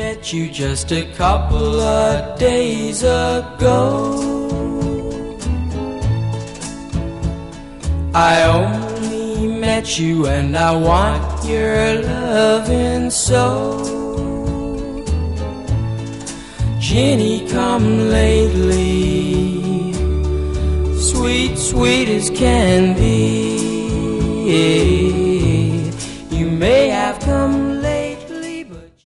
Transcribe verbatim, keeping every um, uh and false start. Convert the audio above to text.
met you just a couple of days ago. I only met you and I want your loving so. Jenny, come lately, sweet, sweet as can be. You may have come